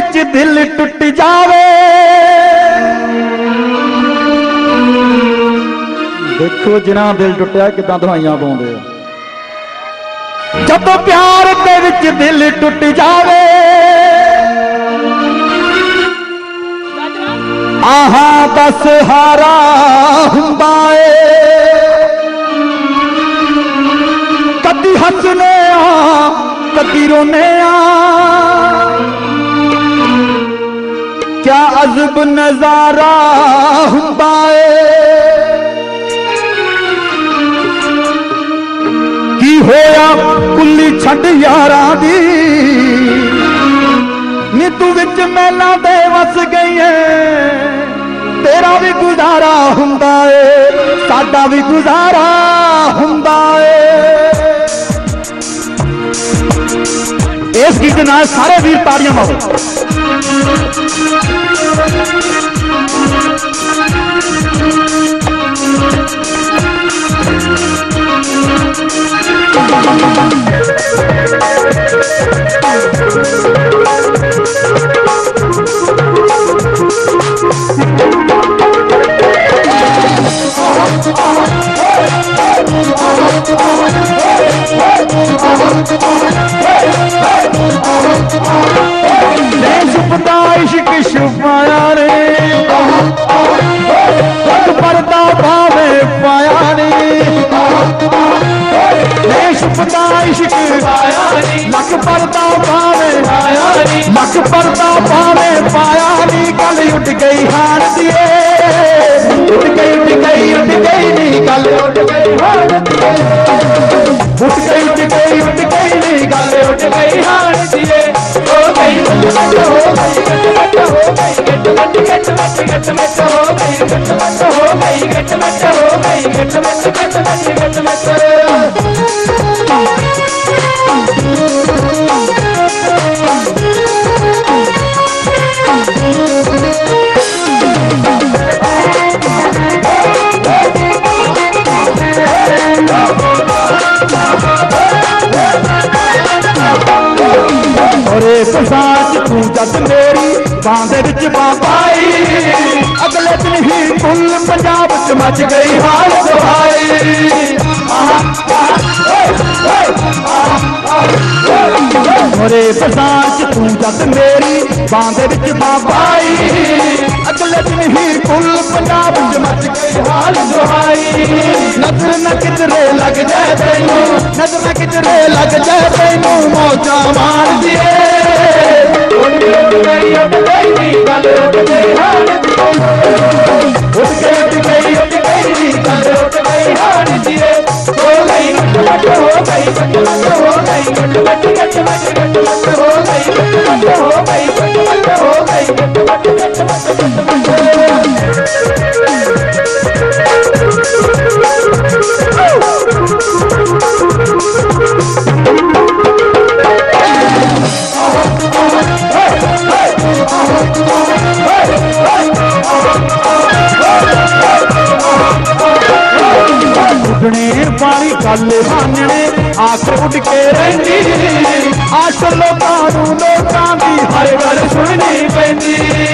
विच दिल टुट जावे। देखो जिन्ना दिल टुटिया किदां दवाइयां पाउंदे। जब प्यार दे विच दिल टुट जावे, आहा बस हारा हुंदा ए। कदी हसने कदी रोने क्या अजब नजारा हुंदा ए। की होया कुल्ली छड़ यारा दी, नी तू विच मैला दे वस गई है। तेरा भी गुजारा हुंदा ए, साडा भी गुजारा हुंदा ए। इस गीत नाल सारे वीर ताड़ियां मारो। इश्क छुपाया रे, पर्दा भावे पाया नी। छुपदा इश्क लख पर्दा भावे लख पर्दा भावे पाया नी। गल उठ गई हार दिए, उठ गई नी गल उठ गई हार दिए। उठ गई नी गल उठ गई हार दिए। हो गई हो गई साथ तू जद मेरी बांधे विच बाबाई। अगले दिन ही कुल पंजाब च मच गई हाल सवाई। मोरे बसात तू जद मेरी बांधे विच बाबाई। अगले दिन ही कुल पंजाब च मच गई हाल सवाई। नजर न किधरे लग जाए तैनू, नजर न किधरे लग जाए तैनू मौजा मार दिए। उठ गई नी गल उठ गई हार दिए। उठ गई नी गल उठ गई हार दिए। हो गई गट हो गई गट हो गई गट हो गई गट हो गई पानी गल मानने आख उठ के रही। आश लोगों लोगों की हर गल सुननी पैंदी।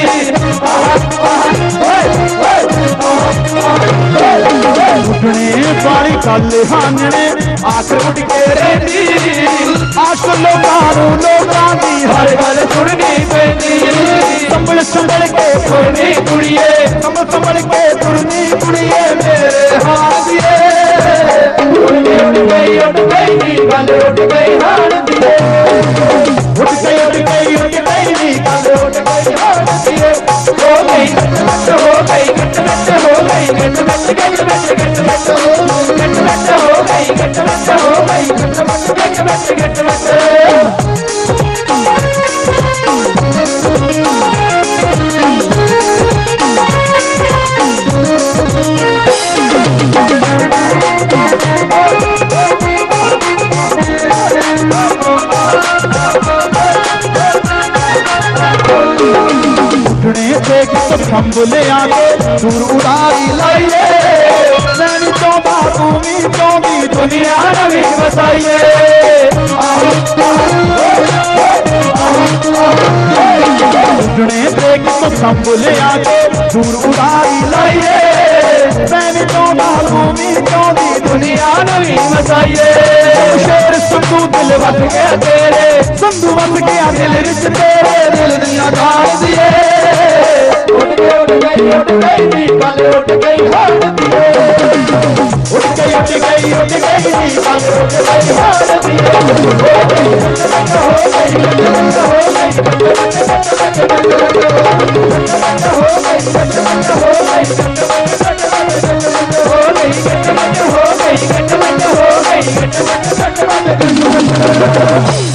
उठने पानी गल मानने आख उठ के रही। आश लोगों की हर गल सुननी पैंदी। संभल संभल के तुरनी कुड़िए, संभल संभल के तुरनी कुड़िए मेरे हाथ दिए। उठ गई नी गल उठ गई हार दिए। उठ गई नी गल उठ गई हार दिए। हो गई गट हो गई गट हो गई गट हो गई गट खंबले आके दूर उड़ाई लाइए। मैंने चौबा भूमि चौबी दुनिया नवी बताइए। एक तो संभुल आके दूर उड़ाई लाइए मैंने तो मालूमी चौंदी दुनिया नवी मचाइए शेर संधू दिल बस गया तेरे संधू बस गया दिल विच तेरे दिल दिया गाल दिए उठ गई नी कल उठ गई हार दिए उठ गई नी कल उठ गई हार दिए हो गई